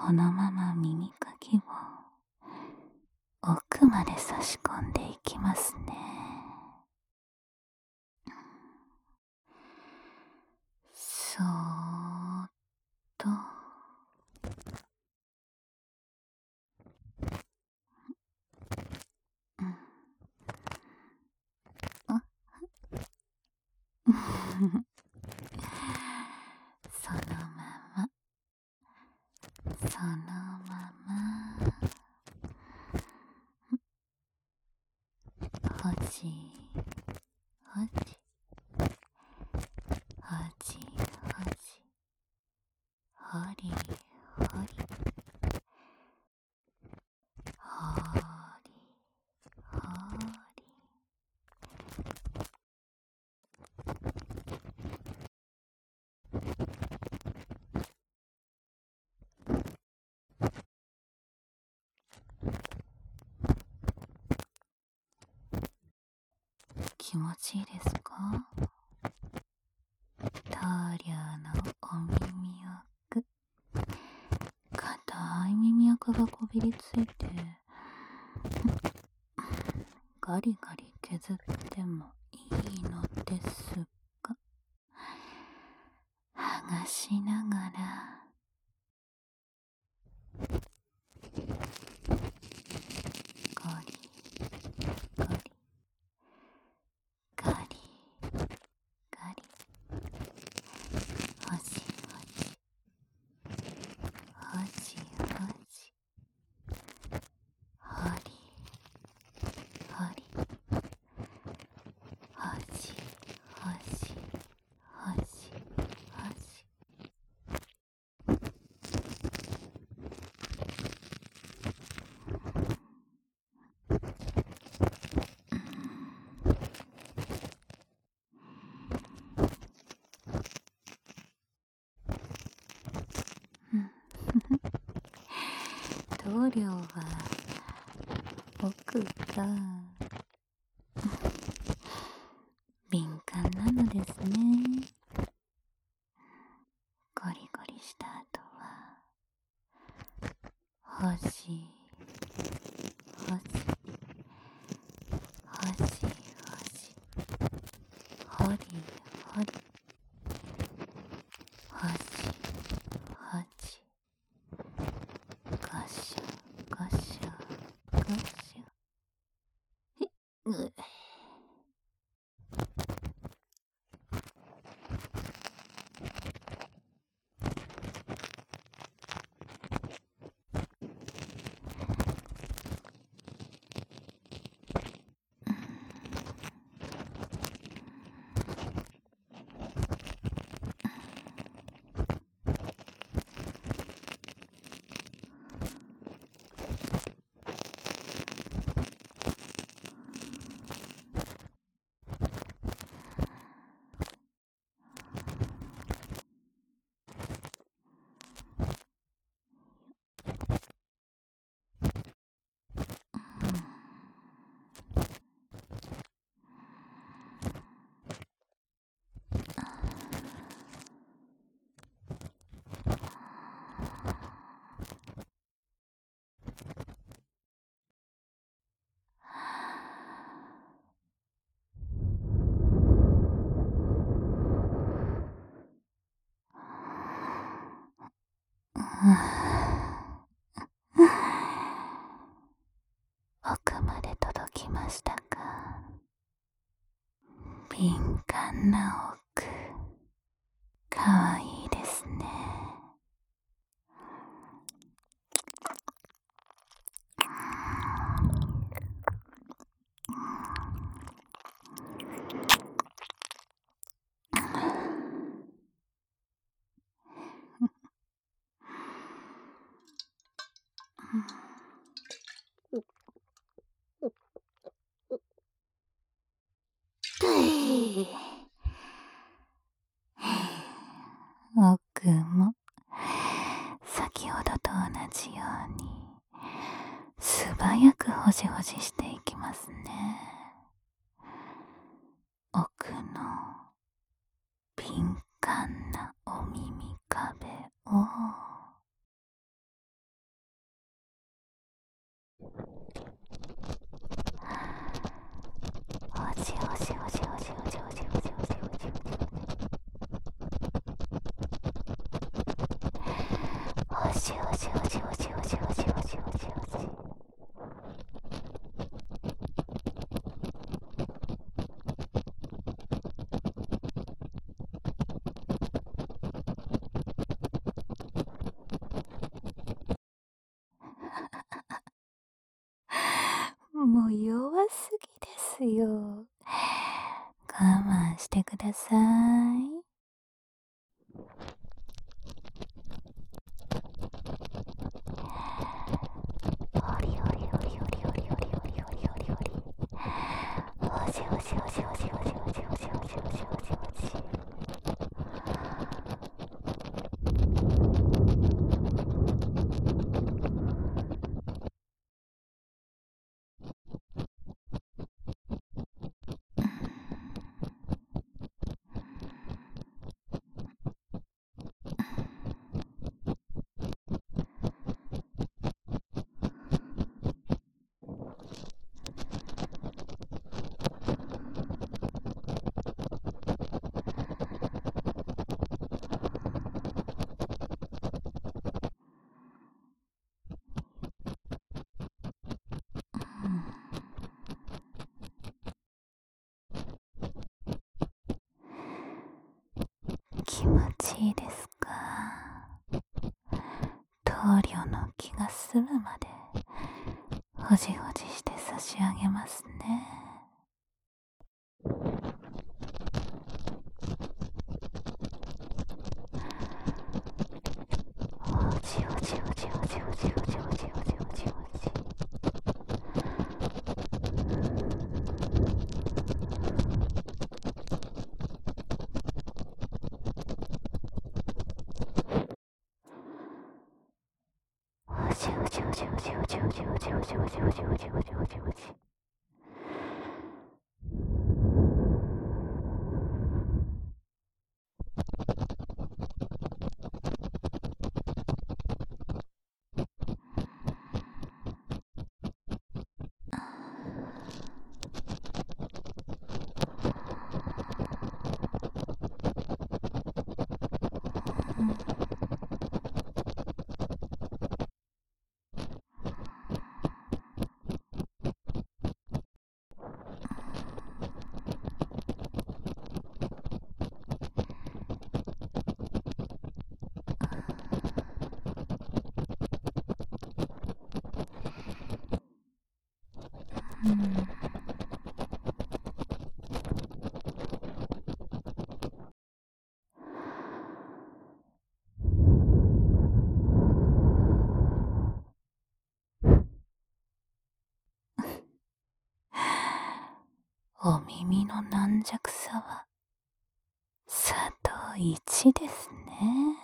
このまま耳かきを奥まで差し込んでいきますね。そーっと。そのまま、そのまま、ほじほじほじほじ、ほりほり、ほりほり。気持ちいいですか？棟梁のお耳奥、硬い耳垢がこびりついて、ガリガリ削ってもいいのですが、剥がしながら、ゴリゴリガリガリ、ほじほじほじほじ、ほりほり、ほじほじほじほじ。棟梁は奥が敏感なのですね。ゴリゴリした後は、ほじほじほじほじ、ほりほり、ほじほじ、ゴショゴショゴショ。奥まで届きましたか？敏感な奥、かわいいですね。奥も先ほどと同じように素早くほじほじしていきますね。奥の敏感なお耳壁をじおじおじおじおじおじおじおじ。もう弱すぎですよ。我慢してください。おりおりおりおりおりおりおりおりおりおり。おじおじおじおじおじおじおじおじおじおじおじ。気持ちいいですか？棟梁の気が済むまでほじほじして差し上げますね。おじおじおじおじおじおじおじおじおじおじ。おじおじおじおじおじおじおじおじおじおじおじおじおじおじ。お耳の軟弱さは佐藤一ですね。